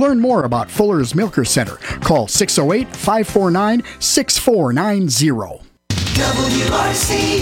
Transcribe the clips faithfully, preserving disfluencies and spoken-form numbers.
Learn more about Fuller's Milker Center. Call six oh eight, five four nine, six four nine zero. W R C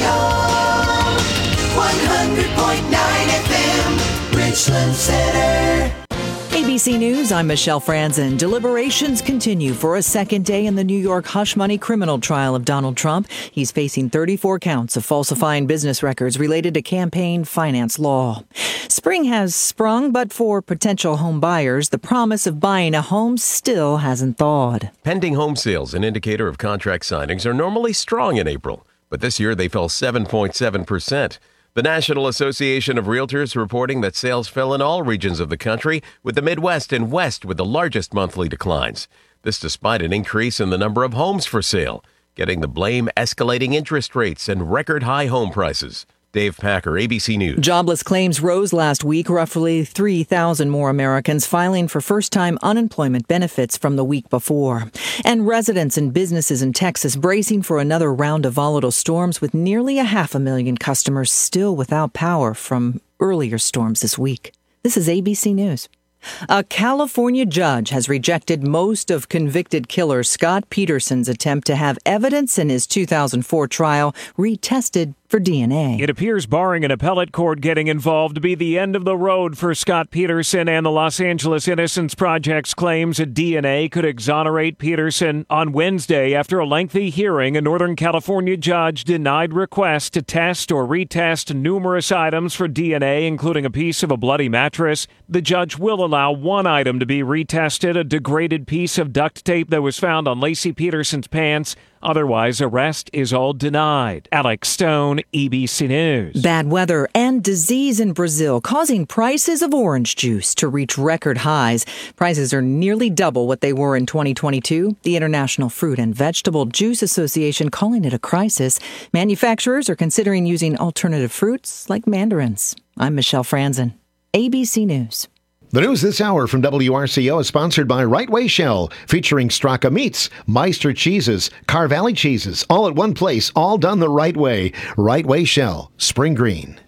O one hundred point nine F M, Richland Center. A B C News, I'm Michelle Franzen. Deliberations continue for a second day in the New York hush money criminal trial of Donald Trump. He's facing thirty-four counts of falsifying business records related to campaign finance law. Spring has sprung, but for potential home buyers, the promise of buying a home still hasn't thawed. Pending home sales, an indicator of contract signings, are normally strong in April, but this year they fell seven point seven percent. The National Association of Realtors reporting that sales fell in all regions of the country, with the Midwest and West with the largest monthly declines. This despite an increase in the number of homes for sale, getting the blame escalating interest rates and record high home prices. Dave Packer, A B C News. Jobless claims rose last week, roughly three thousand more Americans filing for first-time unemployment benefits from the week before. And residents and businesses in Texas bracing for another round of volatile storms, with nearly a half a million customers still without power from earlier storms this week. This is A B C News. A California judge has rejected most of convicted killer Scott Peterson's attempt to have evidence in his two thousand four trial retested for D N A. It appears barring an appellate court getting involved to be the end of the road for Scott Peterson and the Los Angeles Innocence Project's claims that D N A could exonerate Peterson. On Wednesday, after a lengthy hearing, a Northern California judge denied requests to test or retest numerous items for D N A, including a piece of a bloody mattress. The judge will allow one item to be retested, a degraded piece of duct tape that was found on Lacey Peterson's pants. Otherwise, arrest is all denied. Alex Stone, E B C News. Bad weather and disease in Brazil causing prices of orange juice to reach record highs. Prices are nearly double what they were in twenty twenty-two. The International Fruit and Vegetable Juice Association calling it a crisis. Manufacturers are considering using alternative fruits like mandarins. I'm Michelle Franzen, A B C News. The news this hour from W R C O is sponsored by Right Way Shell, featuring Straka Meats, Meister Cheeses, Car Valley Cheeses, all at one place, all done the right way. Right Way Shell, Spring Green.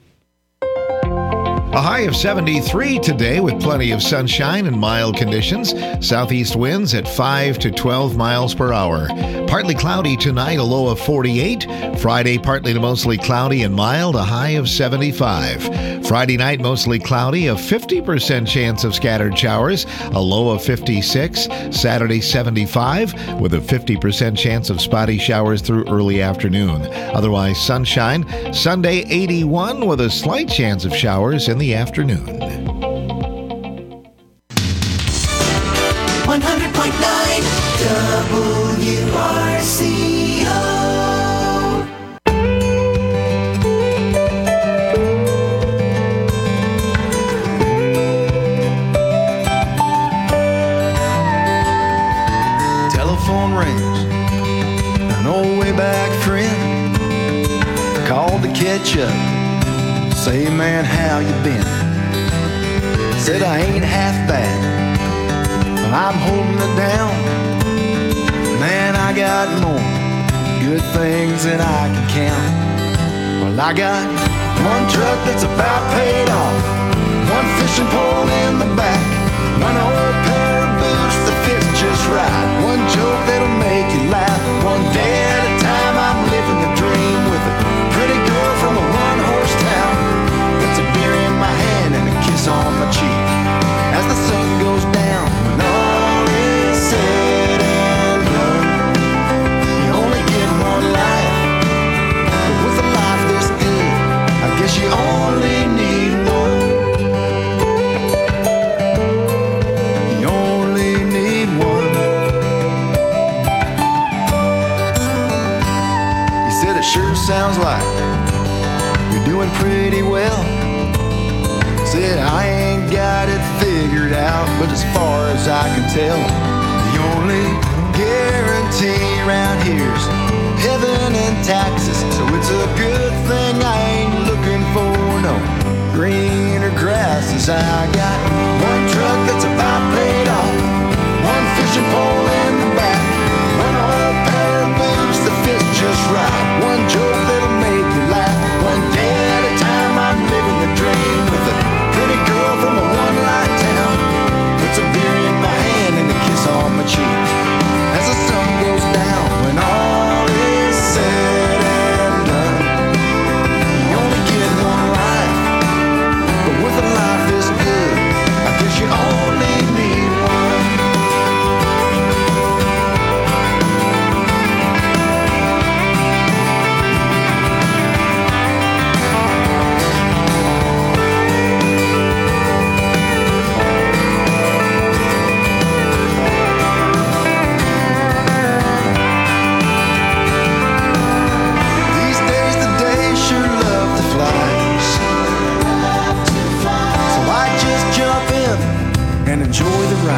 A high of seventy-three today with plenty of sunshine and mild conditions. Southeast winds at five to twelve miles per hour. Partly cloudy tonight, a low of forty-eight. Friday, partly to mostly cloudy and mild, a high of seventy-five. Friday night, mostly cloudy, a fifty percent chance of scattered showers, a low of fifty-six. Saturday, seventy-five, with a fifty percent chance of spotty showers through early afternoon. Otherwise, sunshine. Sunday, eighty-one, with a slight chance of showers in the afternoon. one hundred point nine W R C O. Telephone rings, an old way back friend called to catch up. Say, man, how you been? Said I ain't half bad, but I'm holding it down. Man, I got more good things than I can count. Well, I got one truck that's about paid off, one fishing pole in the back, one old pair of boots that fit just right, one joke that'll make you laugh. One day at a time, I'm living the dream with a pretty girl from a one-horse town. That's a beer in my hand and a kiss on my cheek as the sun goes down. When all is said and done, you only get one life, but with a life this good, I guess you only need one. You only need one. He said it sure sounds like you're doing pretty well. Said I ain't got it figured out, but as far as I can tell, the only guarantee around here's heaven and taxes. So it's a good thing I ain't looking for no greener grasses. I got one truck that's about paid off, one fishing pole in the back, one old pair of boots that fit just right, one joke that'll make you laugh. One day at a time, I'm living the dream with a pretty girl from a one-light town. Puts a beer in my hand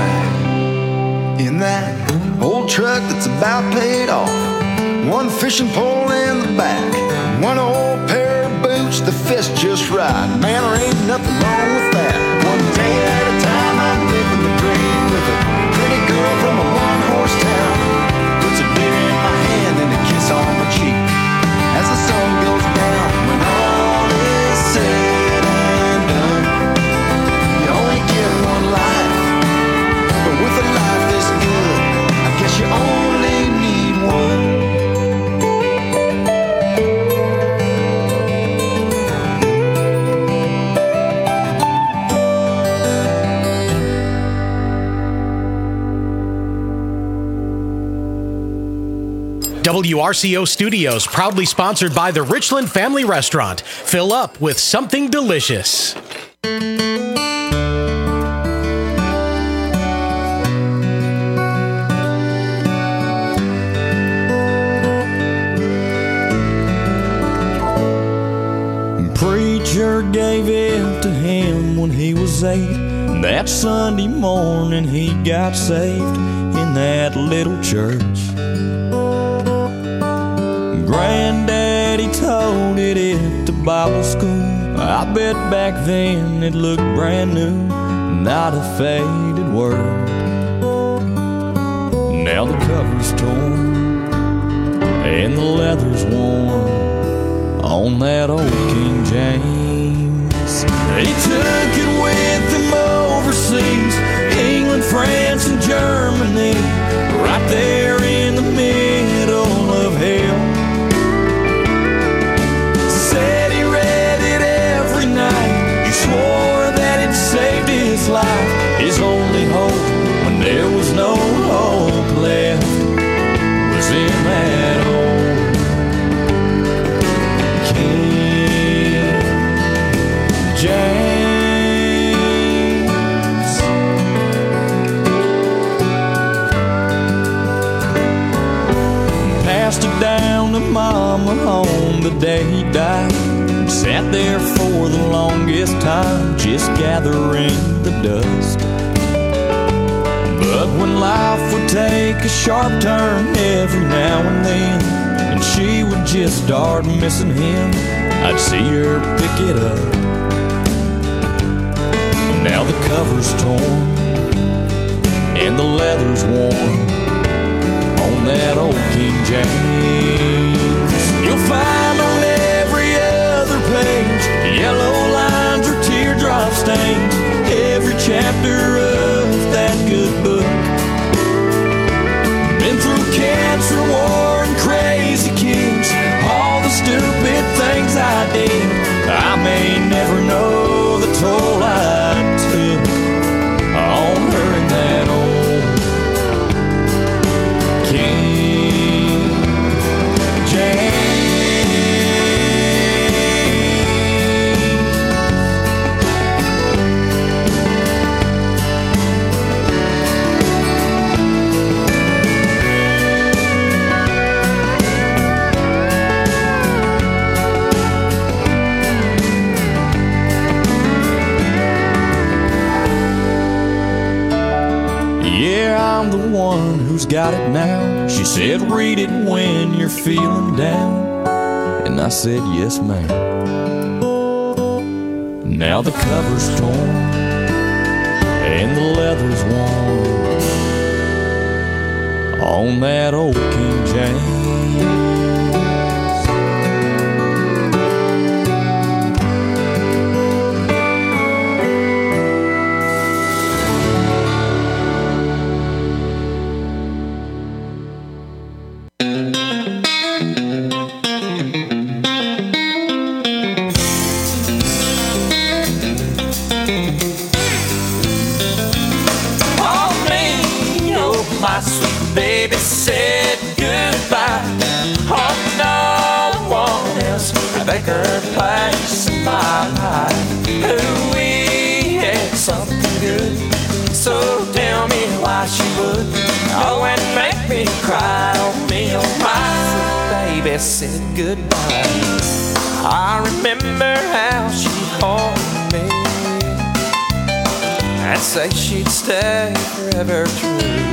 ride in that old truck that's about paid off. One fishing pole in the back, one old pair of boots that fit just right. Man, there ain't nothing wrong with that. One day at a time, I'm living the dream with a pretty girl from a one-horse town. Puts a beer in my hand and a kiss on my cheek as the sun goes down. When all is said and done, you only get one life, but with a life this good, I guess you only need one. W R C O Studios, proudly sponsored by the Richland Family Restaurant. Fill up with something delicious. Preacher gave it to him when he was eight. That Sunday morning he got saved in that little church. Granddaddy told it at the Bible school. I bet back then it looked brand new, not a faded word. Now the cover's torn and the leather's worn on that old King James. He took it with him overseas, England, France, and Germany, right there in the middle of hell. Said he read it every night. He swore that it saved his life. His only hope when there was no hope left was in that old King James. Passed it down to Mama on the day he died. Sat there for the longest time, just gathering the dust. But when life would take a sharp turn every now and then, and she would just start missing him, I'd see her pick it up. Now the cover's torn and the leather's worn on that old King James. You'll find on every other page yellow lines or teardrop stains, every chapter of that good book. Been through cancer, war, and crazy kids, all the stupid things I did. I may never know the toll I took on her in that old King James. I'm the one who's got it now. She said, read it when you're feeling down. And I said, yes, ma'am. Now the cover's torn and the leather's worn on that old King James. Baby said goodbye. Oh, no one else could take her place in my life. Ooh, we had something good, so tell me why she would go and make me cry on me. Oh, my baby said goodbye. I remember how she called me and say she'd stay forever true.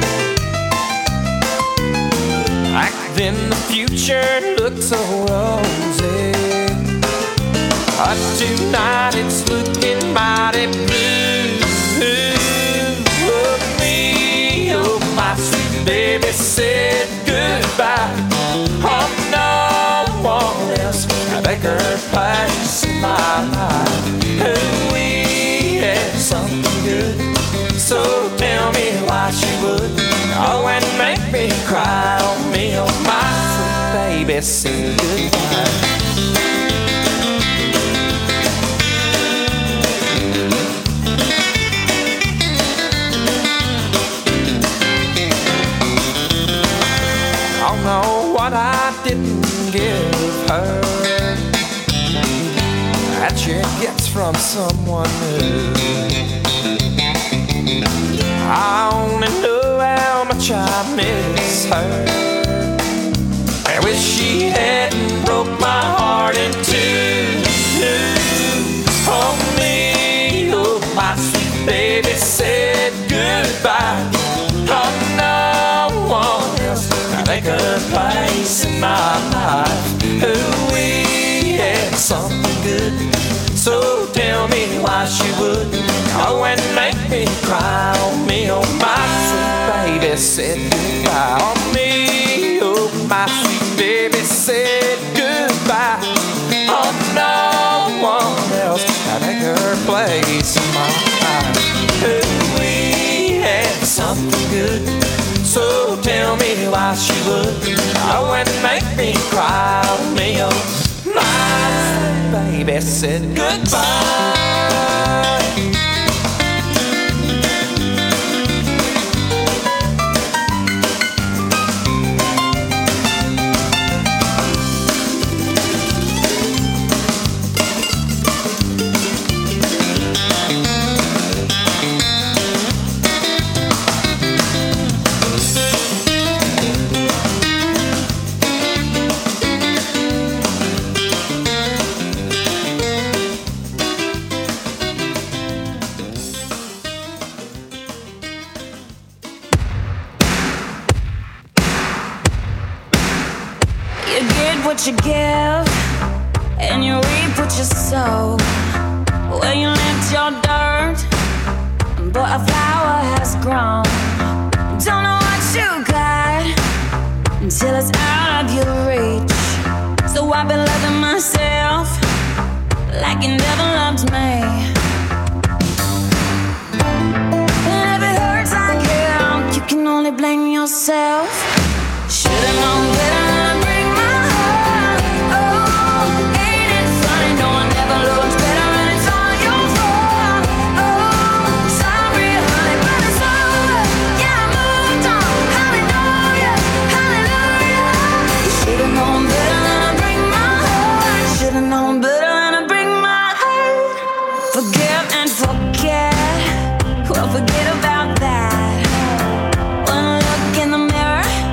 Back then the future looked so rosy, but tonight it's looking mighty blue. Oh, me, oh, my sweet baby said goodbye. Oh, no one else can take her place in my life. Oh, we had something good, so tell me why she would go and make me cry. Oh, me, oh, my sweet baby said goodbye. Don't know what I didn't give her that she gets from someone new. I only know how much I miss her. I wish she hadn't broke my heart in two. Oh, me, oh, my sweet baby said goodbye. Oh, no one else can take her place in my life. Oh, we had something good, so tell me why she would go and make me cry. Oh, me, oh, my sweet baby said goodbye. Oh, me, oh, my sweet baby said goodbye. Oh, no one else can take her place in my life. Oh, we had something good, so tell me why she would go and make me cry. Oh, me, oh, my sweet baby said goodbye. What you give, and you reap what you sow. Where you left your dirt, but a flower has grown. Don't know what you got until it's out of your reach. So I've been loving myself like you never loved me. And if it hurts like hell, you can only blame yourself. Should've known better than to break my heart. Oh, ain't it funny? No one ever looks better when it's all your fault. Oh, sorry, honey, but it's over. Yeah, I moved on. Hallelujah, hallelujah. You should've known better than to break my heart. Should've known better than to break my heart. Forgive and forget. Well, forget about that. One look in the mirror,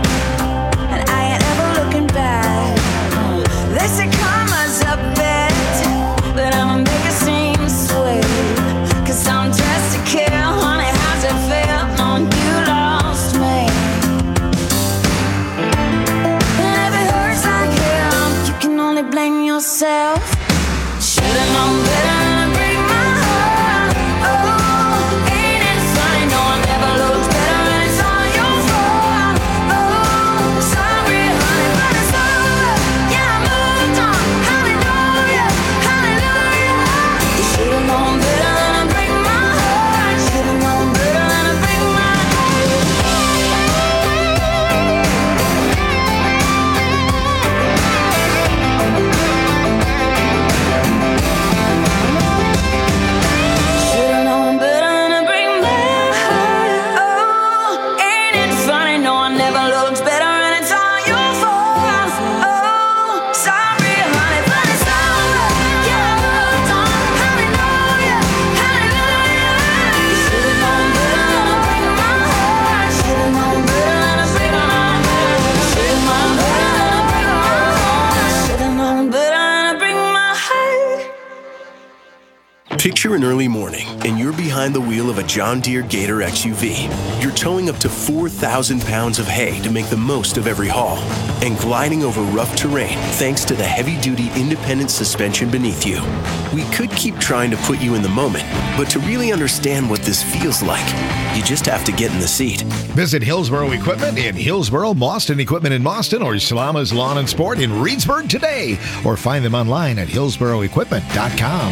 Picture an early morning, and you're behind the wheel of a John Deere Gator X U V. You're towing up to four thousand pounds of hay to make the most of every haul, and gliding over rough terrain thanks to the heavy-duty independent suspension beneath you. We could keep trying to put you in the moment, but to really understand what this feels like, you just have to get in the seat. Visit Hillsboro Equipment in Hillsboro, Boston Equipment in Boston, or Salama's Lawn and Sport in Reedsburg today, or find them online at hillsboro equipment dot com.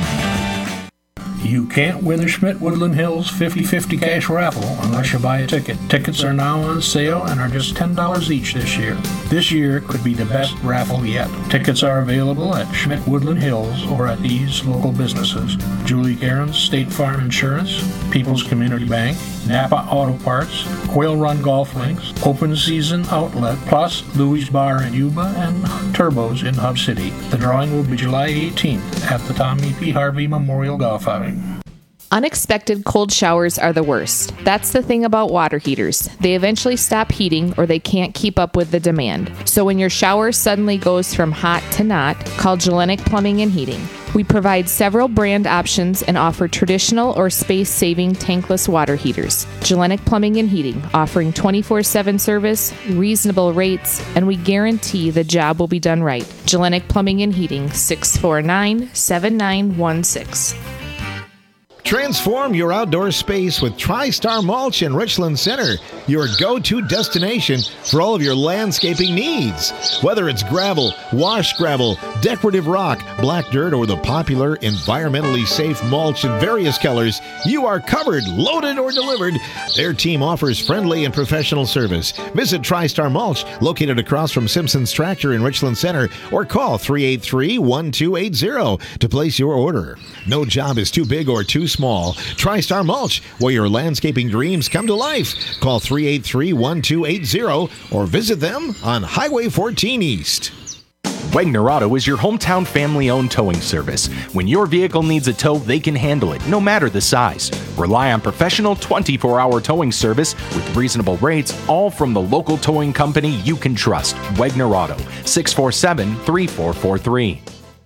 You can't win the Schmidt Woodland Hills fifty-fifty cash raffle unless you buy a ticket. Tickets are now on sale and are just ten dollars each this year. This year could be the best raffle yet. Tickets are available at Schmidt Woodland Hills or at these local businesses: Julie Cairns State Farm Insurance, People's Community Bank, Napa Auto Parts, Quail Run Golf Links, Open Season Outlet, plus Louis Bar in Yuba and Turbos in Hub City. The drawing will be July eighteenth at the Tommy P. Harvey Memorial Golf Outing. Unexpected cold showers are the worst. That's the thing about water heaters. They eventually stop heating or they can't keep up with the demand. So when your shower suddenly goes from hot to not, call Gellenic Plumbing and Heating. We provide several brand options and offer traditional or space-saving tankless water heaters. Gellenic Plumbing and Heating, offering twenty-four seven service, reasonable rates, and we guarantee the job will be done right. Gellenic Plumbing and Heating, six four nine, seven nine one six. Transform your outdoor space with TriStar Mulch in Richland Center, your go-to destination for all of your landscaping needs. Whether it's gravel, wash gravel, decorative rock, black dirt, or the popular environmentally safe mulch in various colors, you are covered, loaded, or delivered. Their team offers friendly and professional service. Visit TriStar Mulch, located across from Simpson's Tractor in Richland Center, or call three eight three, one two eight zero to place your order. No job is too big or too small. Small. TriStar Mulch, where your landscaping dreams come to life. Call three eight three, one two eight zero or visit them on Highway fourteen East. Wagner Auto is your hometown family-owned towing service. When your vehicle needs a tow, they can handle it, no matter the size. Rely on professional twenty-four hour towing service with reasonable rates, all from the local towing company you can trust. Wagner Auto, six four seven, three four four three.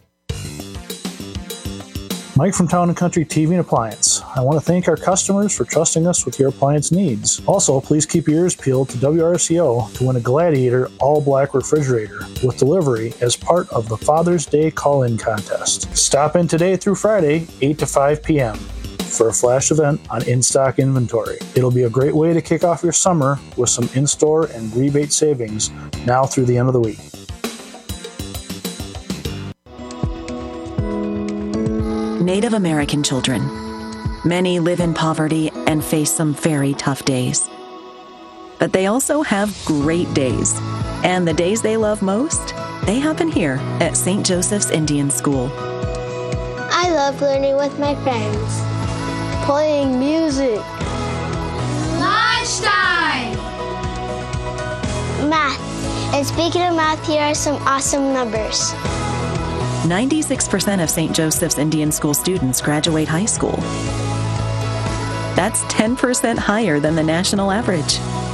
Mike from Town and Country T V and Appliance. I want to thank our customers for trusting us with your appliance needs. Also, please keep your ears peeled to W R C O to win a Gladiator all-black refrigerator with delivery as part of the Father's Day call-in contest. Stop in today through Friday, eight to five p.m. for a flash event on in-stock inventory. It'll be a great way to kick off your summer with some in-store and rebate savings now through the end of the week. Native American children. Many live in poverty and face some very tough days. But they also have great days. And the days they love most, they happen here at Saint Joseph's Indian School. I love learning with my friends, playing music, Lunchtime! math. And speaking of math, here are some awesome numbers. ninety-six percent of Saint Joseph's Indian School students graduate high school. That's ten percent higher than the national average.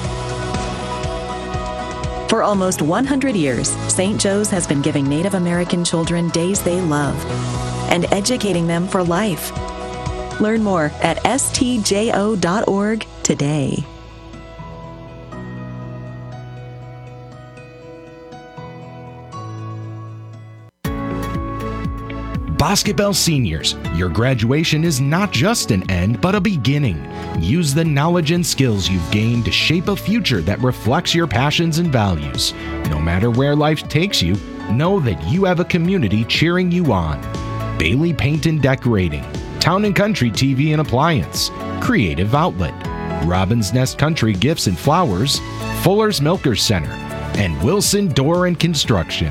For almost one hundred years, Saint Joe's has been giving Native American children days they love and educating them for life. Learn more at S T J O dot org today. Bosque Bell Seniors, your graduation is not just an end, but a beginning. Use the knowledge and skills you've gained to shape a future that reflects your passions and values. No matter where life takes you, know that you have a community cheering you on. Bailey Paint and Decorating, Town and Country T V and Appliance, Creative Outlet, Robin's Nest Country Gifts and Flowers, Fuller's Milkers Center, and Wilson Door and Construction.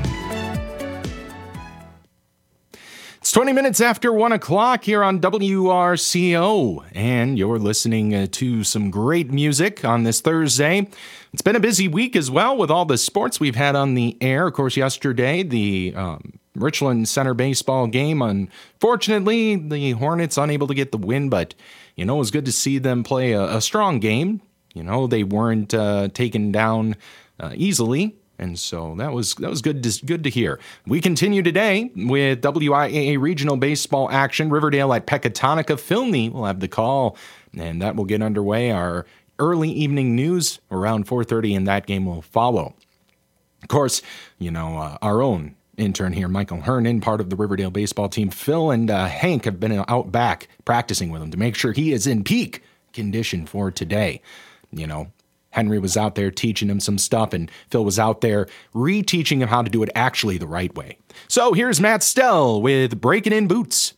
It's twenty minutes after one o'clock here on W R C O, and you're listening uh, to some great music on this Thursday. It's been a busy week as well with all the sports we've had on the air. Of course, yesterday, the um, Richland Center baseball game. Unfortunately, the Hornets unable to get the win, but, you know, it was good to see them play a, a strong game. You know, they weren't uh, taken down uh, easily. And so that was that was good to, good to hear. We continue today with W I A A regional baseball action. Riverdale at Pecatonica. Philney will have the call, and that will get underway. Our early evening news around four thirty, and that game will follow. Of course, you know, uh, our own intern here, Michael Hernan, part of the Riverdale baseball team. Phil and uh, Hank have been out back practicing with him to make sure he is in peak condition for today. You know, Henry was out there teaching him some stuff, and Phil was out there reteaching him how to do it actually the right way. So here's Matt Stell with Breaking In Boots.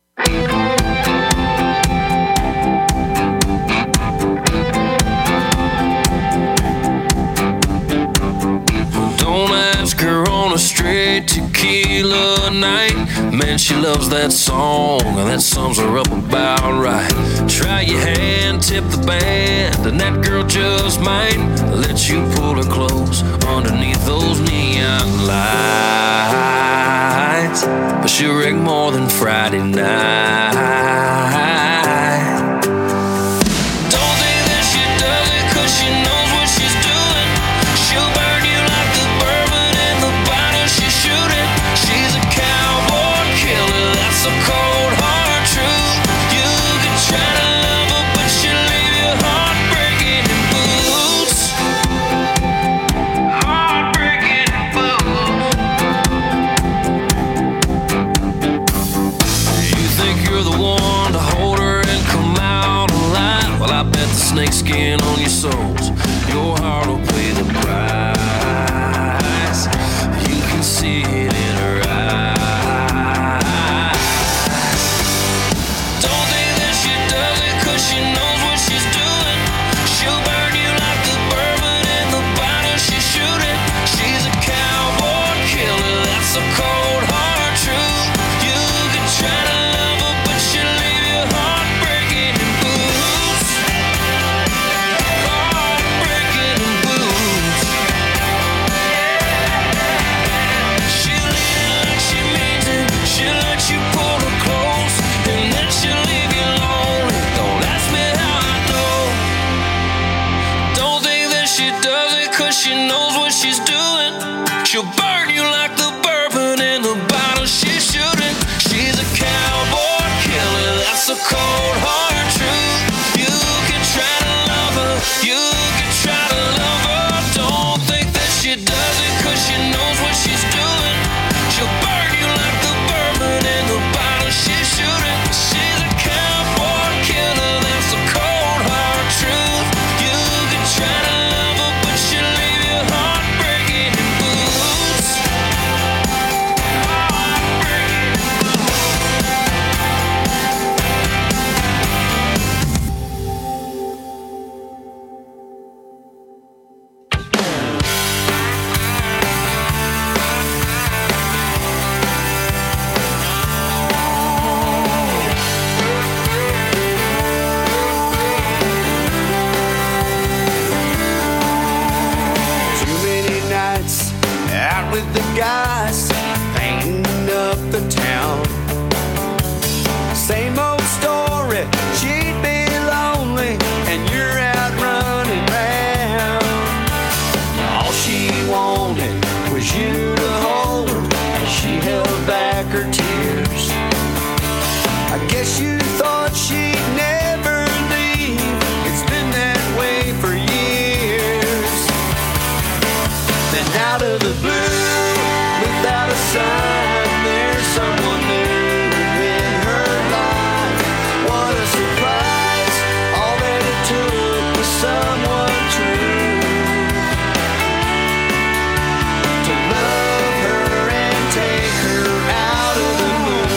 Don't ask her on a straight tequila night. Man, she loves that song, and that sums her up about right. Try your hand, tip the band, and that girl just might let you pull her close underneath those neon lights. But she'll rig more than Friday night. Snakeskin on your soles, your heart will pay the price. You can see it in her eyes. Don't think that she does it cause she knows what she's doing. She'll burn you like the bourbon in the bottle she's shooting. She's a cowboy killer, that's a cold hard truth. You can try to love her but she'll leave your heart breaking in boots. She knows what she's doing. She'll burn you like the bourbon in the bottle she's shooting. She's a cowboy killer, that's a cold hard truth. You can try to love her, you can try to love her. Don't think that she does it cause she knows what she's doing. She'll burn you like the bourbon in the bottle she's shooting. She's a cowboy killer, that's a cold hard truth. You can try to love her but she'll leave your heart breaking in boots. Too many nights out with the guys, painting up the town. Same old story, she'd be lonely, and you're out running round. All she wanted was you to hold her, and she held back her tears. I guess you thought she'd never leave, it's been that way for years. Then out of the blue, without a sign, there's someone new in her life. What a surprise, all that it took was someone true to love her and take her out of the moon.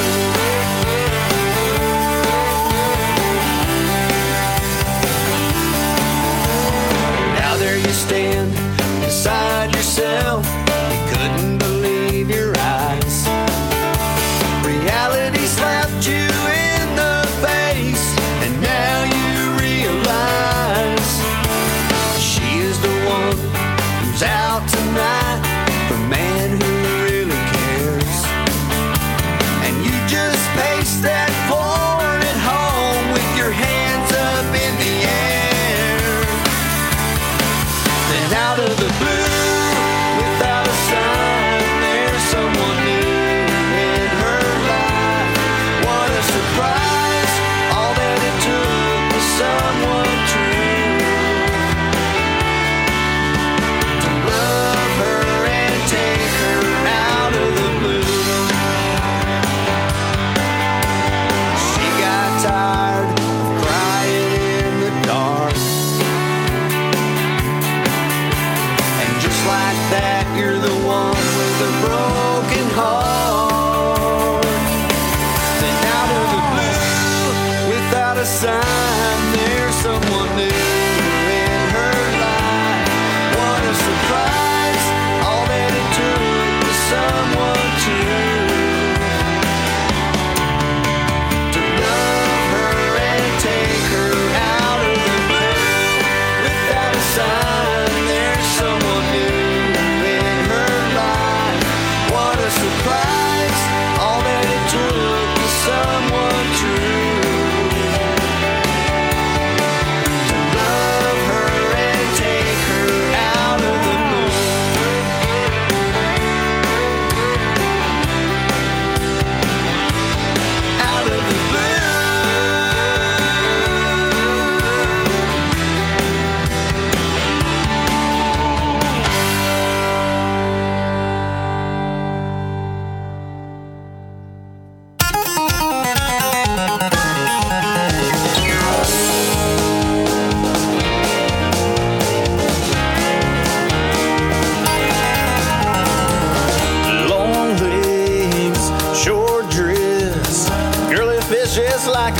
Now there you stand beside yourself, you couldn't believe your eyes. Reality slapped you in the face, and now you realize she is the one who's out tonight, the man who really cares. And you just pace that floor at home with your hands up in the air. Then out of the blue,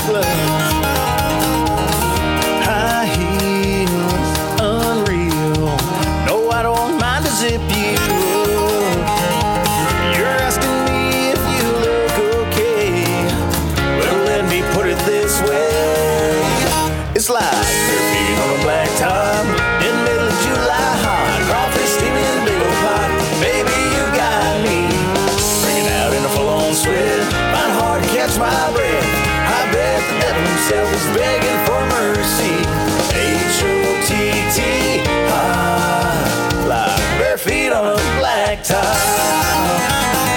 gloves, high heels, unreal. No, I don't mind to zip you up. You're asking me if you look okay. Well, let me put it this way. It's like bare feet on a black top in the middle of July hot. Crawfish steaming in a big old pot. Baby, you got me breaking out in a full-on sweat. Find it hard to catch my breath. I bet the devil himself is begging for mercy. H O T T, hot, like bare feet on a black top.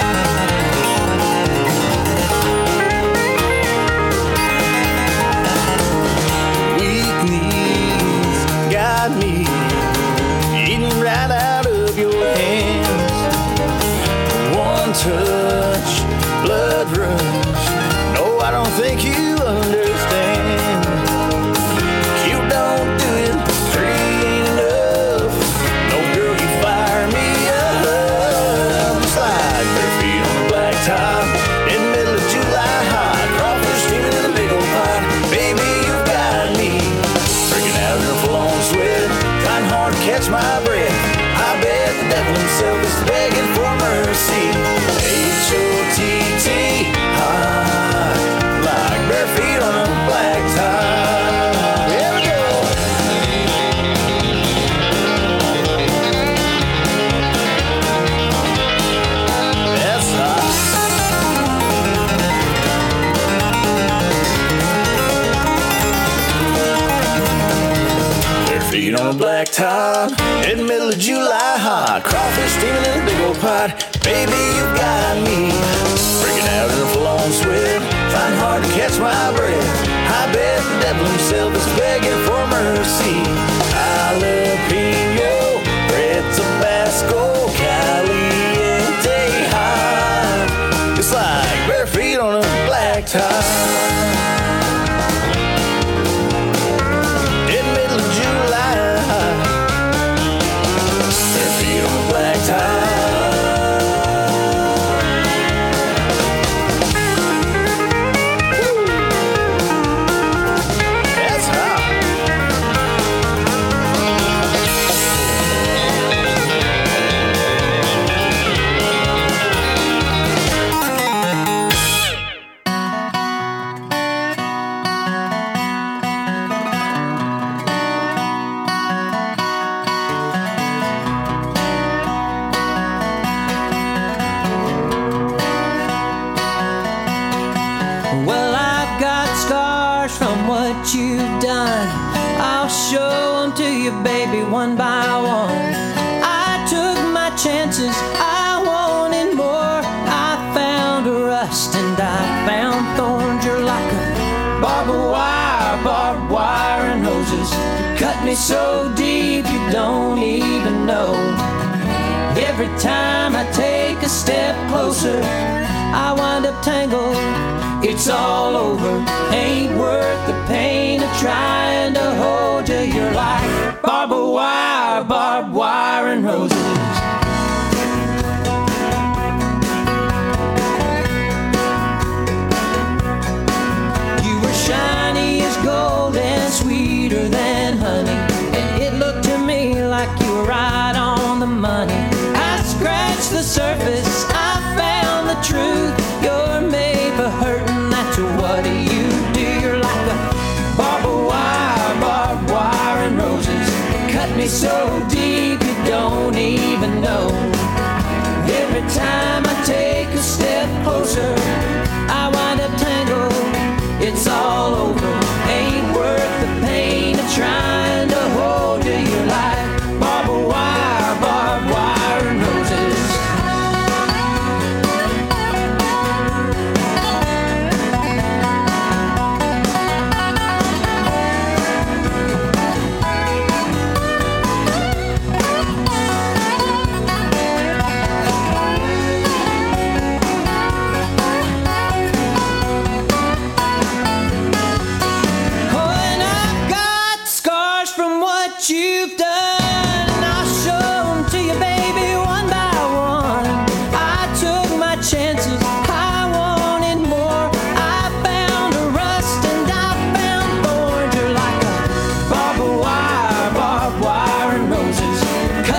Me eating right out of your hands. One touch, blood rush. No, I don't think you understand. You don't do it, pretty ain't enough. No, girl, you fire me up. It's like bare feet on the black top in the middle of July hot. Crawfish steaming in a big old pot. Baby, you've got me breaking out in a full-on sweat. Trying hard to catch my breath. I bet the devil himself is begging for mercy. H O T T, hot, like bare feet on a black top. Here we go. That's hot. Bare feet on a black top in the middle of July hot. Crawfish steaming in a big old pot. Baby, you got me breaking out in a full-on sweat. Trying hard to catch my breath. I bet the devil himself is begging for mercy. Jalapeno, red Tabasco, caliente hot. It's like bare feet on a black top. You've done, I'll show them to you, baby, one by one. I took my chances, I wanted more. I found rust and I found thorns. You're like a barbed wire, barbed wire and hoses. Cut me so deep you don't even know. Every time I take a step closer, I wind up tangled. It's all over, ain't worth the pain of trying to hold you. You're like barbed wire, barbed wire and roses. You were shiny as gold and sweeter than honey, and it looked to me like you were right on the money. I scratched the surface, I found the truth. You're made for hurting, that's what you do. You're like a barbed wire, barbed wire and roses. Cut me so deep you don't even know. Every time I take a step closer, I wind up tangled. It's all over, ain't worth the pain of trying to hold you. You're like barbed wire, barbed wire and roses.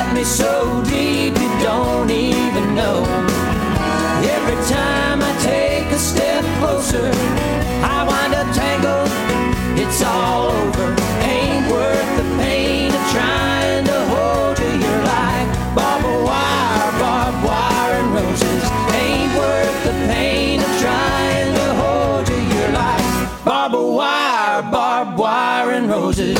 got me so deep you don't even know. Every time I take a step closer, I wind up tangled, it's all over. Ain't worth the pain of trying to hold you. You're like barbed wire, barbed wire and roses. Ain't worth the pain of trying to hold you. You're like barbed wire, barbed wire and roses.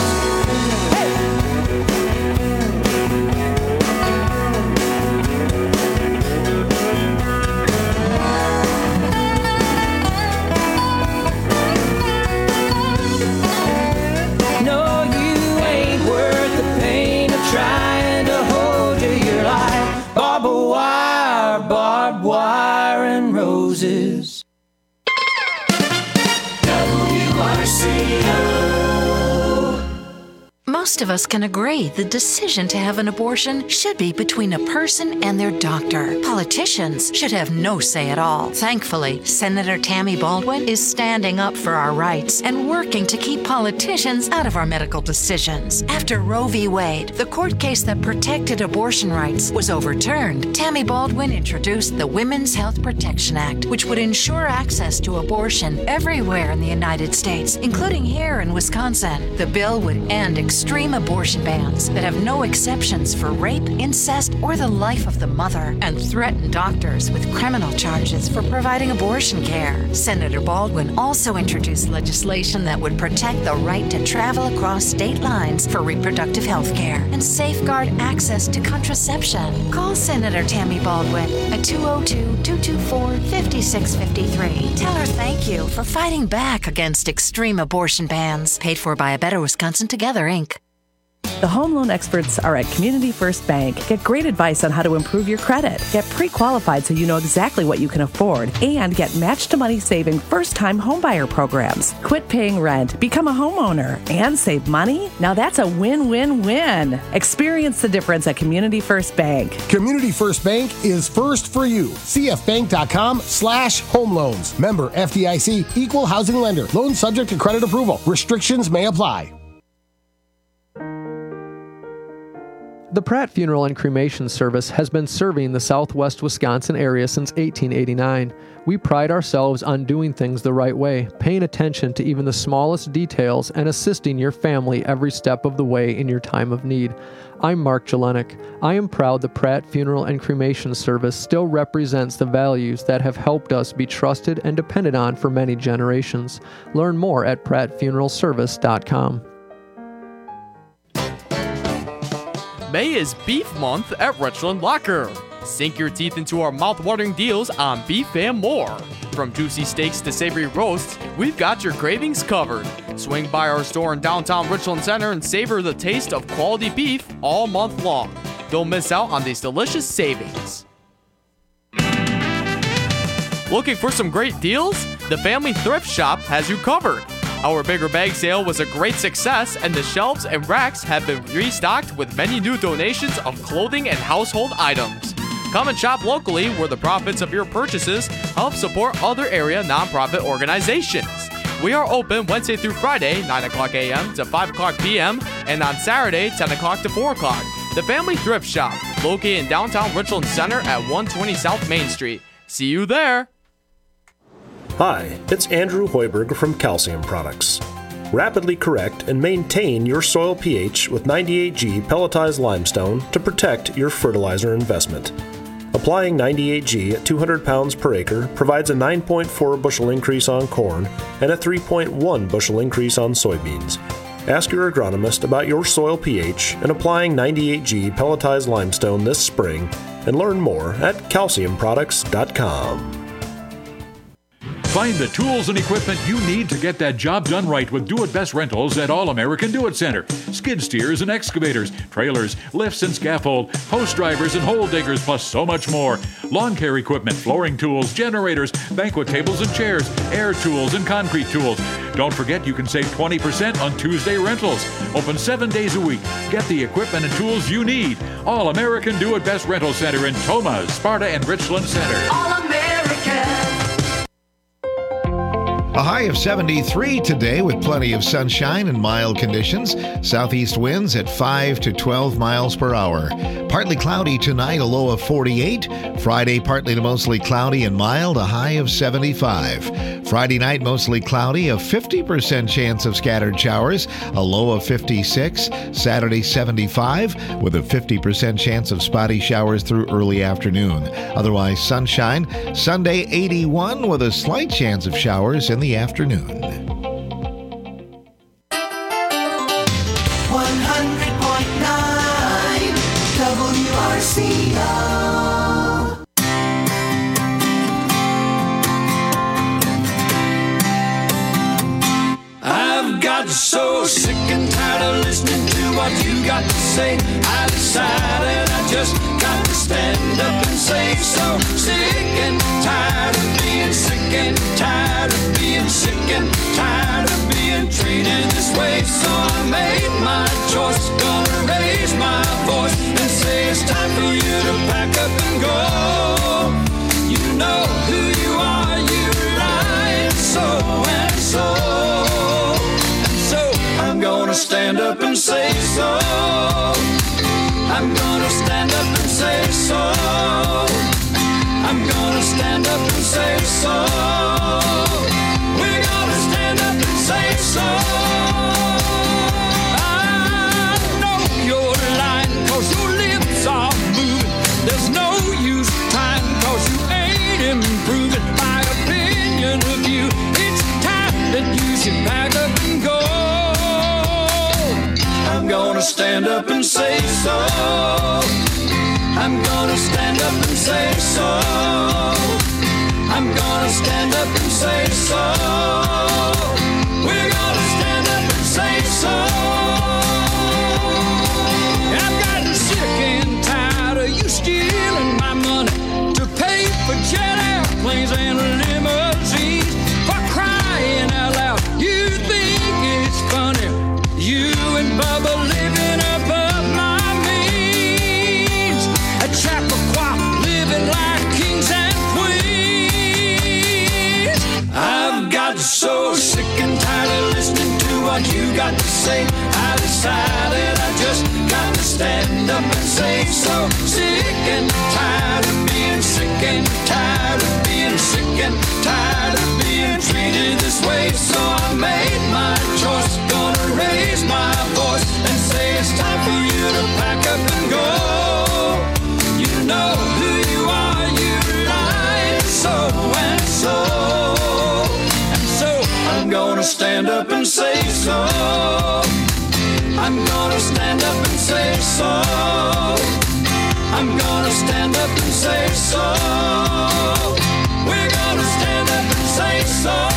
Trying to hold you, you're like barbed wire, barbed wire and roses. W R C O. Most of us can agree the decision to have an abortion should be between a person and their doctor. Politicians should have no say at all. Thankfully, Senator Tammy Baldwin is standing up for our rights and working to keep politicians out of our medical decisions. After Roe v. Wade, the court case that protected abortion rights, was overturned, Tammy Baldwin introduced the Women's Health Protection Act, which would ensure access to abortion everywhere in the United States, including here in Wisconsin. The bill would end extreme abortion bans that have no exceptions for rape, incest, or the life of the mother, and threaten doctors with criminal charges for providing abortion care. Senator Baldwin also introduced legislation that would protect the right to travel across state lines for reproductive health care and safeguard access to contraception. Call Senator Tammy Baldwin at two oh two, two two four, five six five three. Tell her thank you for fighting back against extreme abortion bans. Paid for by A Better Wisconsin Together, Incorporated. The home loan experts are at Community First Bank. Get great advice on how to improve your credit. Get pre-qualified so you know exactly what you can afford. And get match-to-money saving first-time homebuyer programs. Quit paying rent, become a homeowner, and save money? Now that's a win-win-win. Experience the difference at Community First Bank. Community First Bank is first for you. cfbank.com slash home loans. Member F D I C, equal housing lender. Loan subject to credit approval. Restrictions may apply. The Pratt Funeral and Cremation Service has been serving the southwest Wisconsin area since eighteen eighty-nine. We pride ourselves on doing things the right way, paying attention to even the smallest details, and assisting your family every step of the way in your time of need. I'm Mark Jelenik. I am proud the Pratt Funeral and Cremation Service still represents the values that have helped us be trusted and depended on for many generations. Learn more at pratt funeral service dot com. May is Beef Month at Richland Locker. Sink your teeth into our mouth-watering deals on beef and more. From juicy steaks to savory roasts, we've got your cravings covered. Swing by our store in downtown Richland Center and savor the taste of quality beef all month long. Don't miss out on these delicious savings. Looking for some great deals? The Family Thrift Shop has you covered. Our bigger bag sale was a great success, and the shelves and racks have been restocked with many new donations of clothing and household items. Come and shop locally, where the profits of your purchases help support other area nonprofit organizations. We are open Wednesday through Friday, nine o'clock a.m. to five o'clock p.m., and on Saturday, ten o'clock to four o'clock. The Family Thrift Shop, located in downtown Richland Center at one twenty South Main Street. See you there! Hi, it's Andrew Hoiberg from Calcium Products. Rapidly correct and maintain your soil pH with ninety-eight G pelletized limestone to protect your fertilizer investment. Applying ninety-eight G at two hundred pounds per acre provides a nine point four bushel increase on corn and a three point one bushel increase on soybeans. Ask your agronomist about your soil pH and applying ninety-eight G pelletized limestone this spring, and learn more at calcium products dot com. Find the tools and equipment you need to get that job done right with Do It Best Rentals at All American Do It Center. Skid steers and excavators, trailers, lifts and scaffold, post drivers and hole diggers, plus so much more. Lawn care equipment, flooring tools, generators, banquet tables and chairs, air tools and concrete tools. Don't forget you can save twenty percent on Tuesday rentals. Open seven days a week. Get the equipment and tools you need. All American Do It Best Rental Center in Tomah, Sparta, and Richland Center. All American. A high of seventy-three today with plenty of sunshine and mild conditions. Southeast winds at five to twelve miles per hour. Partly cloudy tonight, a low of forty-eight. Friday, partly to mostly cloudy and mild, a high of seventy-five. Friday night, mostly cloudy, a fifty percent chance of scattered showers, a low of fifty-six. Saturday, seventy-five, with a fifty percent chance of spotty showers through early afternoon. Otherwise, sunshine. Sunday, eighty-one, with a slight chance of showers in the afternoon. one hundred point nine W R C O. I've got so sick and tired of listening to what you got to say. I decided I just got to stand up and say so. Sick and tired of being sick and tired of being sick and tired of being treated this way. So I made my choice, gonna raise my voice and say it's time for you to pack up and go. You know who you are, you lying so and so. And so I'm gonna stand up and say so. I'm gonna stand up and say so. I'm gonna stand up and say so. We're gonna stand up and say so. I know you're lying cause your lips are moving. There's no use trying cause you ain't improving. My opinion of you, it's time that you should pack up and go. I'm gonna stand up and say so. I'm gonna stand up and say so. I'm gonna stand up and say so. We're gonna stand up and say so. I've gotten sick and tired of you stealing my money to pay for jet airplanes and limousines. For crying out loud, you think it's funny, you and Bubba living above my means. A Chappaqua living like kings and queens. I've got so sick and tired of listening to what you got to say. I decided I just got to stand up and say so. Sick and tired of being sick and tired of being sick and tired of being treated this way. So I made my choice, gonna raise my voice and say it's time for you to pack up and go. You know who you are, you lying so and so. And so I'm gonna stand up and say so. I'm gonna stand up and say so. I'm gonna stand up and say so. We're gonna stand up and say so.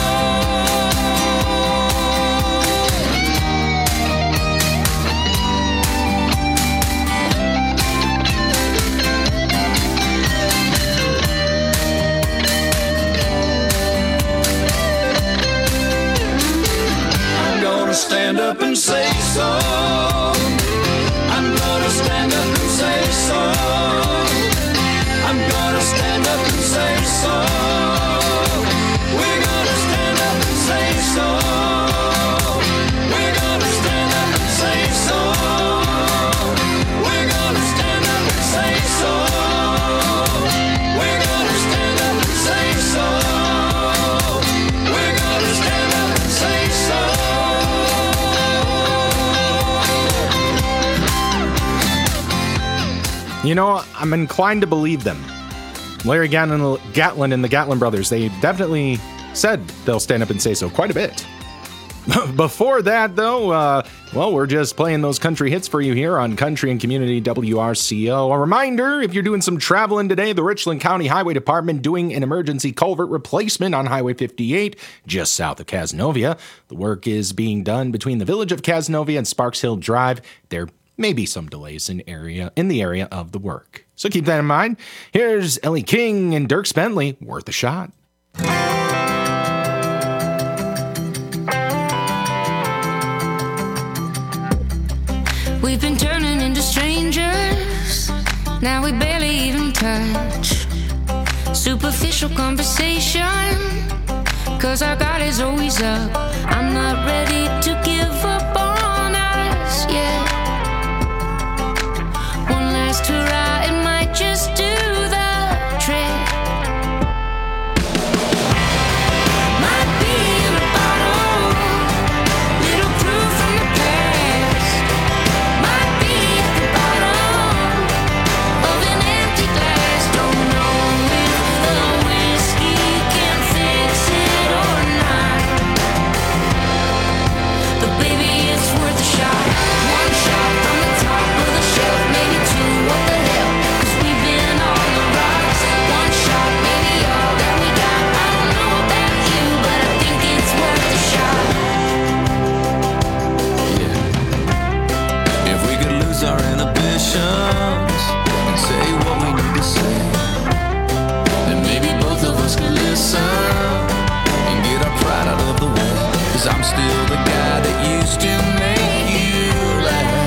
Stand up and say so. I'm gonna stand up and say so. I'm gonna stand up and say so. We're gonna stand up and say so. We're gonna stand up and say so. We're gonna stand up and say so. We're gonna stand up and say so. We're gonna stand up and say so. You know, I'm inclined to believe them. Larry Gatlin, Gatlin and the Gatlin brothers, they definitely said they'll stand up and say so quite a bit. Before that, though, uh, well, we're just playing those country hits for you here on Country and Community W R C O. A reminder, if you're doing some traveling today, the Richland County Highway Department doing an emergency culvert replacement on Highway fifty-eight, just south of Cazenovia. The work is being done between the village of Cazenovia and Sparks Hill Drive. There may be some delays in area in the area of the work. So keep that in mind. Here's Ellie King and Dierks Bentley, Worth a Shot. We've been turning into strangers. Now we barely even touch. Superficial conversation. 'cause our guard is always up. I'm not ready to give up on us yet. One last hurrah, it might just do the trick. Might be in a bottle, little proof from the past. Might be at the bottom of an empty glass. Don't know if the whiskey can fix it or not, but baby, it's worth a shot. One shot from the top of the shelf, maybe two, what the hell, 'cause we've been on the rocks. One shot, maybe all that we got. I don't know about you, but I think it's worth a shot. If we could lose our inhibitions and say what we need to say, then maybe both of us could listen and get our pride out of the way. 'Cause I'm still the guy that used to make you laugh.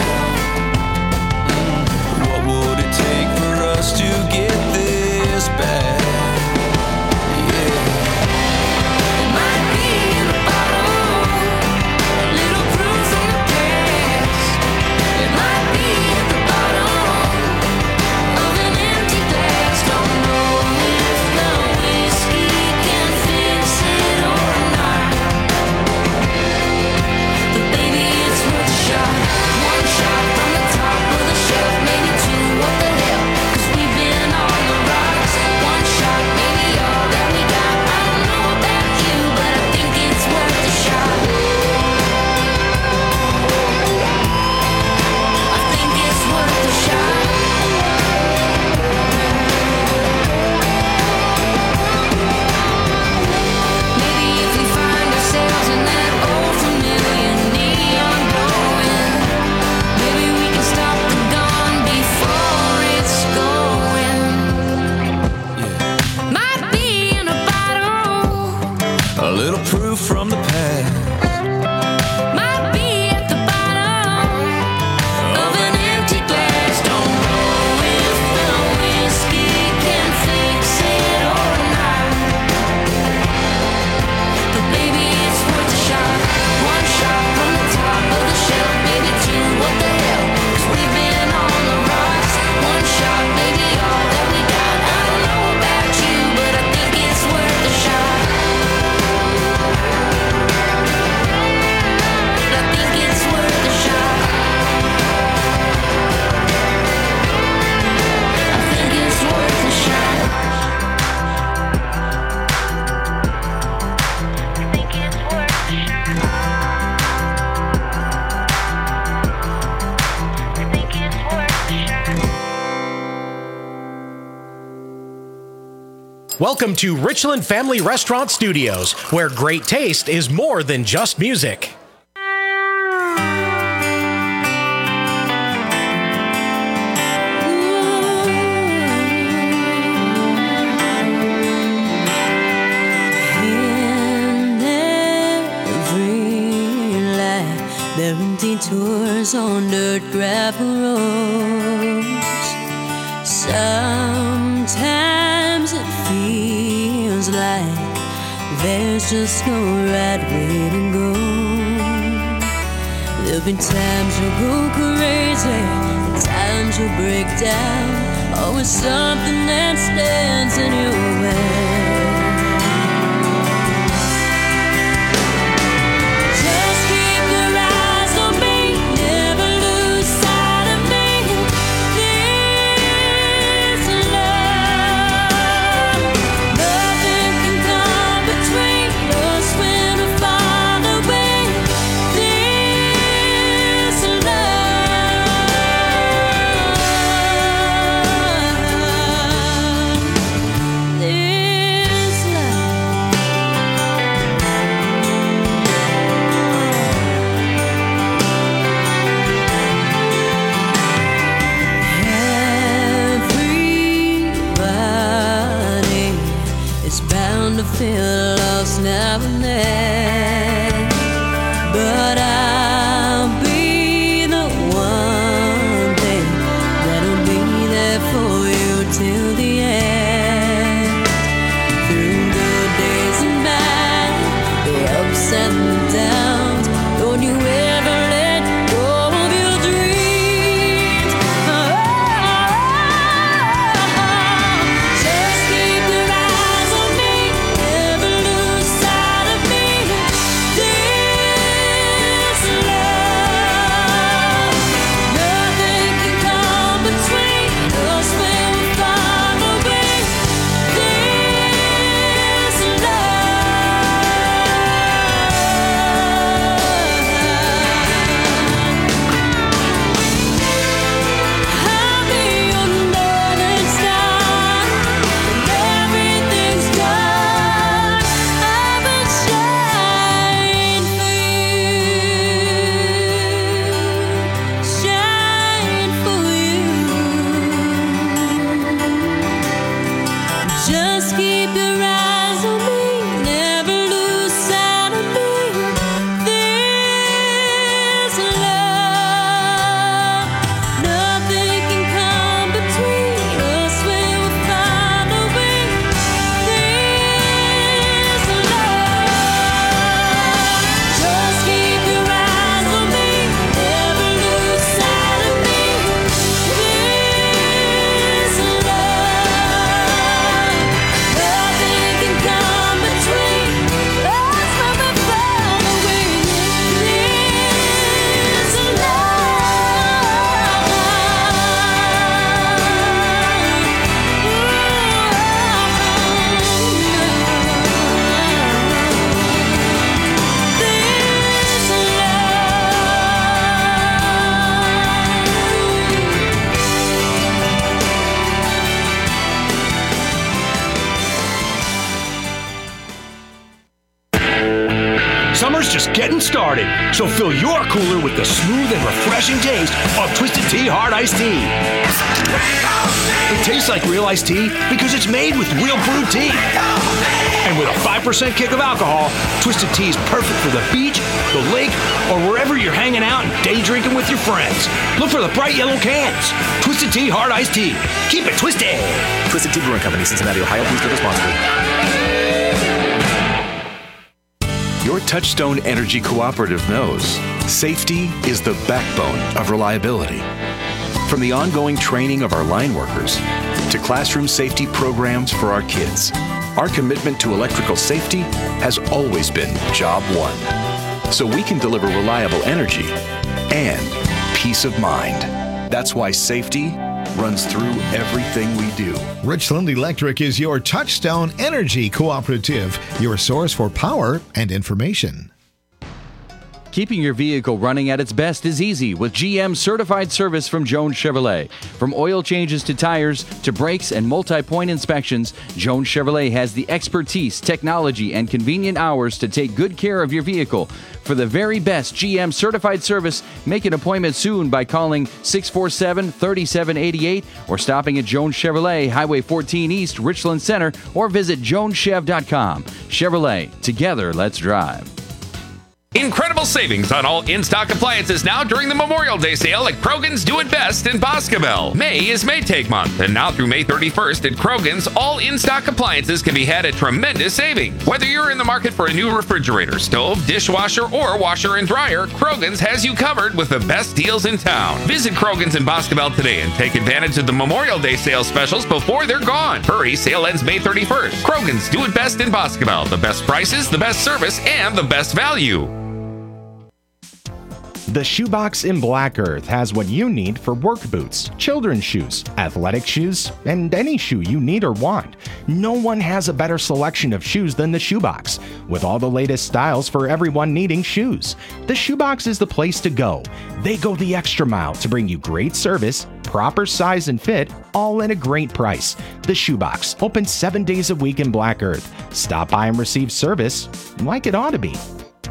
What would it take for us to get this back? Yeah. It might be in a bottle, a little proof from the past. It might be at the bottom of an empty glass. Don't know if the whiskey can fix it or not, but baby, it's worth a shot. One shot from the top of the shelf, maybe two, what the hell, 'cause we've been on the rocks. One shot, maybe all that we got. I don't know about you, but I think it's worth a shot. I think it's worth a shot. Maybe if we find ourselves in that old familiar neon glowing, maybe we can stop the dawn before it's going. Might be in a bottle, A little proof from the past. might be at the bottom of an empty glass. Don't know if the whiskey can fix it or not, but baby, it's worth a shot. One shot from the top of the shelf, maybe two, what the hell, 'cause we've been on the rocks. One shot, maybe all that we got. I don't know about you, but I think it's worth a shot. I think it's worth a shot. I think it's worth a shot. I think it's worth a shot. I think it's worth a shot. Welcome to Richland Family Restaurant Studios, where great taste is more than just music. In every life, there are detours on dirt gravel roads. Sometimes it feels like there's just no right way to go. There'll be times you'll go crazy, and times you'll break down. Always something that stands in your way. Just keep your eyes on me, never lose sight of me. This love, nothing can come between us when we're far away. This love, this summer's just getting started, so fill your cooler with the smooth and refreshing taste of Twisted Tea Hard Iced Tea. It tastes like real iced tea because it's made with real brewed tea. And with a five percent kick of alcohol, Twisted Tea is perfect for the beach, the lake, or wherever you're hanging out and day drinking with your friends. Look for the bright yellow cans. Twisted Tea Hard Iced Tea. Keep it twisted. Twisted Tea Brewing Company, Cincinnati, Ohio. Please drink responsibly. Your Touchstone Energy Cooperative knows safety is the backbone of reliability. From the ongoing training of our line workers to classroom safety programs for our kids, our commitment to electrical safety has always been job one. So we can deliver reliable energy and peace of mind. That's why safety runs through everything we do. Richland Electric is your Touchstone Energy Cooperative, your source for power and information. Keeping your vehicle running at its best is easy with G M certified service from Jones Chevrolet. From oil changes to tires to brakes and multi-point inspections, Jones Chevrolet has the expertise, technology, and convenient hours to take good care of your vehicle. For the very best G M certified service, make an appointment soon by calling six four seven, three seven eight eight or stopping at Jones Chevrolet, Highway fourteen East, Richland Center, or visit jones chev dot com. Chevrolet, together, let's drive. Incredible savings on all in-stock appliances now during the Memorial Day sale at Krogan's Do It Best in Boscobel. May is Maytag month, and now through May thirty-first at Krogan's, all in-stock appliances can be had at tremendous savings. Whether you're in the market for a new refrigerator, stove, dishwasher, or washer and dryer, Krogan's has you covered with the best deals in town. Visit Krogan's in Boscobel today and take advantage of the Memorial Day sale specials before they're gone. Hurry, sale ends May thirty-first. Krogan's Do It Best in Boscobel. The best prices, the best service, and the best value. The Shoebox in Black Earth has what you need for work boots, children's shoes, athletic shoes, and any shoe you need or want. No one has a better selection of shoes than the Shoebox, with all the latest styles for everyone needing shoes. The Shoebox is the place to go. They go the extra mile to bring you great service, proper size and fit, all at a great price. The Shoebox, open seven days a week in Black Earth. Stop by and receive service like it ought to be.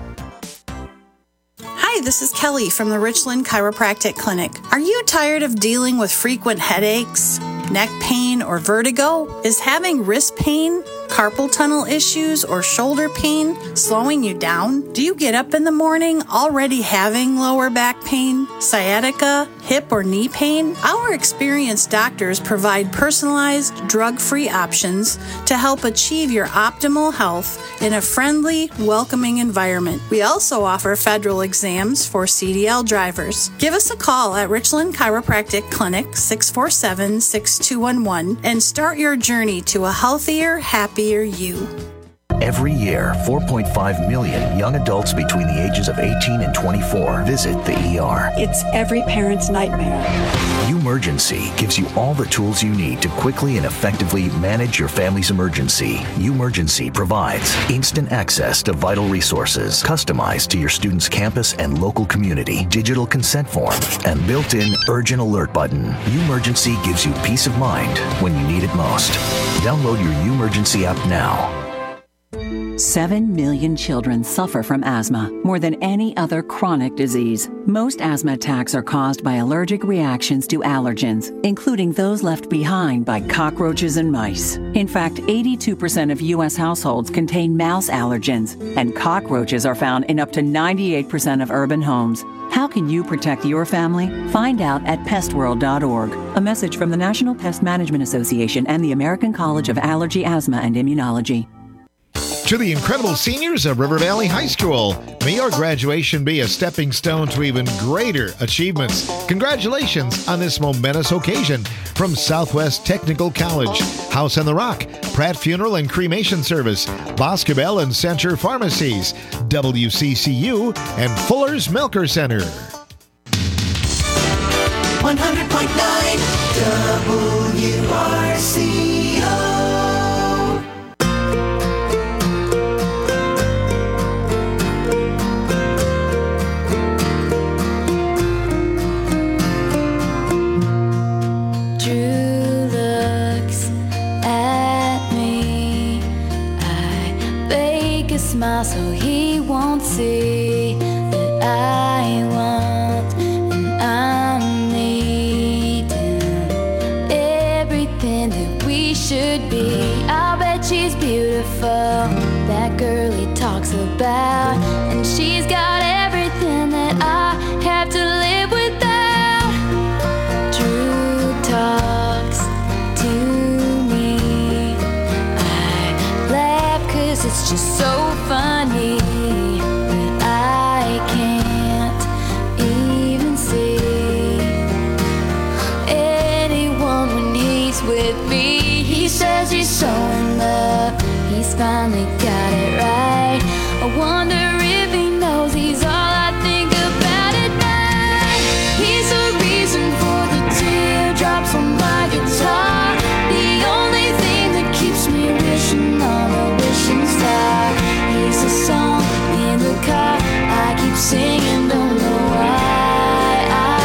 Hi, this is Kelly from the Richland Chiropractic Clinic. Are you tired of dealing with frequent headaches, neck pain, or vertigo? Is having wrist pain, carpal tunnel issues, or shoulder pain slowing you down? Do you get up in the morning already having lower back pain, sciatica, hip or knee pain? Our experienced doctors provide personalized, drug-free options to help achieve your optimal health in a friendly, welcoming environment. We also offer federal exams for C D L drivers. Give us a call at Richland Chiropractic Clinic, six four seven, six two one one, and start your journey to a healthier, happier you. Every year, four point five million young adults between the ages of eighteen and twenty-four visit the E R. It's every parent's nightmare. Umergency gives you all the tools you need to quickly and effectively manage your family's emergency. Umergency provides instant access to vital resources, customized to your student's campus and local community, digital consent form, and built-in urgent alert button. Umergency gives you peace of mind when you need it most. Download your Umergency app now. Seven million children suffer from asthma, more than any other chronic disease. Most asthma attacks are caused by allergic reactions to allergens, including those left behind by cockroaches and mice. In fact, eighty-two percent of U S households contain mouse allergens, and cockroaches are found in up to ninety-eight percent of urban homes. How can you protect your family? Find out at pest world dot org. A message from the National Pest Management Association and the American College of Allergy, Asthma, and Immunology. To the incredible seniors of River Valley High School, may your graduation be a stepping stone to even greater achievements. Congratulations on this momentous occasion from Southwest Technical College, House on the Rock, Pratt Funeral and Cremation Service, Boscobel and Center Pharmacies, W C C U, and Fuller's Milker Center. one hundred point nine W R C O. Smile smile so he won't see that I want and I'm needing everything that we should be. I'll bet she's beautiful, that girl he talks about, and she's got everything that I have to live without. Drew talks to me, I laugh cause it's just so funny that I can't even see anyone when he's with me. He says he's so in love, he's finally got it right. I wonder if he knows he's all I think about at night. He's the reason for the teardrops on my guitar, the only thing that keeps me wishing on a wishing star. He's a song in the car I keep singing, don't know why I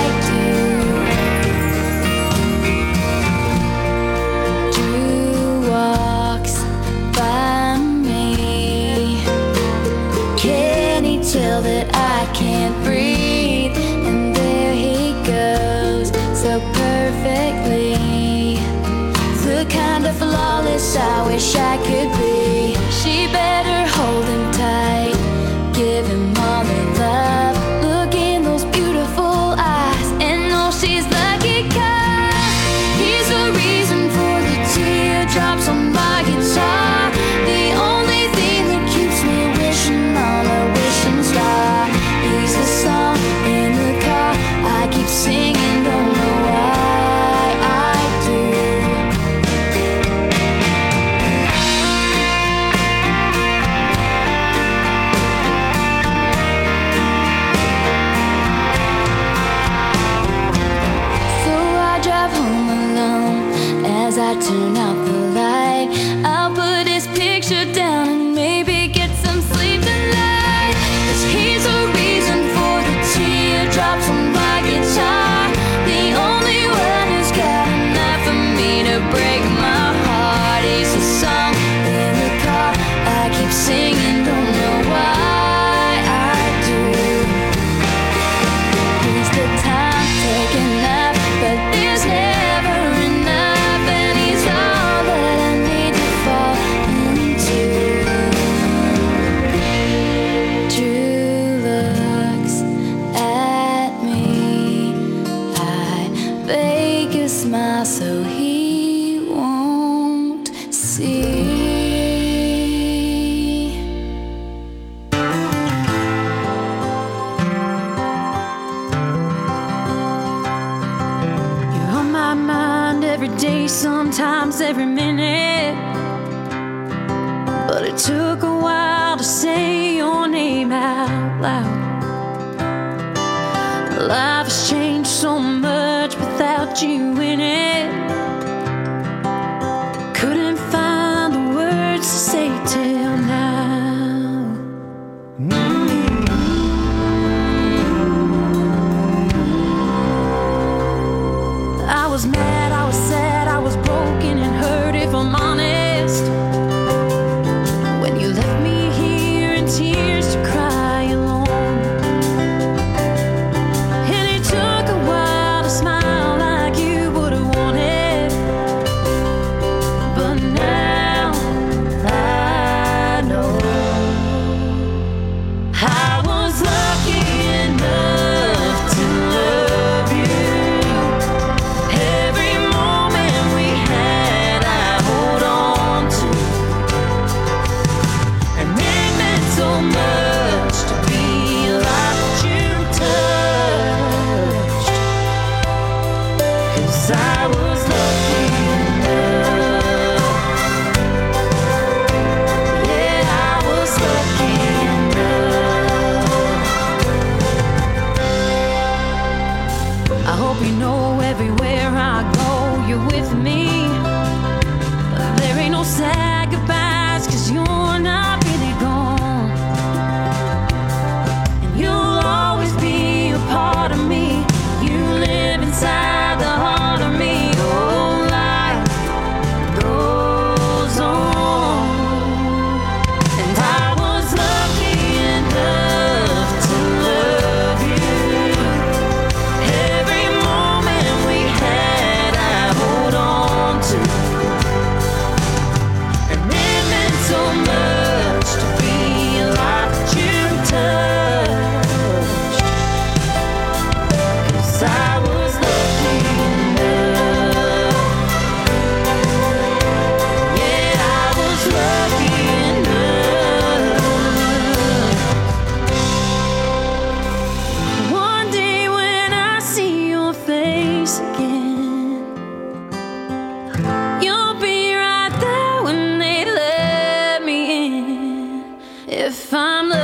do. Drew walks by me, can he tell that I can't breathe? And there he goes so perfectly, the kind of flawless I wish I could be. She better hold him tight, give him all the love, look in those beautiful eyes and know she's lucky cause he's the reason for the teardrops on my guitar, the only thing that keeps me wishing on a wishing star. He's the song in the car I keep singing, don't know why I do. So I drive home alone as I turn out the light. I'll put his picture down and maybe get some sleep tonight, cause he's the reason for the teardrops on my guitar, the only one who's got enough for me to break my heart. He's a song in the car I keep singing, don't know why I do. He's the time taken up, but there's never enough, and he's all that I need to fall into. Drew looks at me, I fake a smile so he won't see. You're on my mind every day, sometimes every minute, but it took a while to say your name out loud. Life has changed so much without you in it, couldn't find the words to say till now. I was mad, I was sad, I was broken and hurt, if I'm honest, when you left me here in tears to cry alone. And it took a while to smile like you would have wanted, but now I know I was lucky enough to love you. Every moment we had, I hold on to, and it meant so much to be like what you touched, 'cause I was lucky enough. Yeah, I was lucky enough. I hope you know everywhere I go, you're with me. But there ain't no sad goodbyes, 'cause you're not really gone. And you'll always be a part of me. You live inside the heart of me. Oh, life goes on. And I was lucky If I'm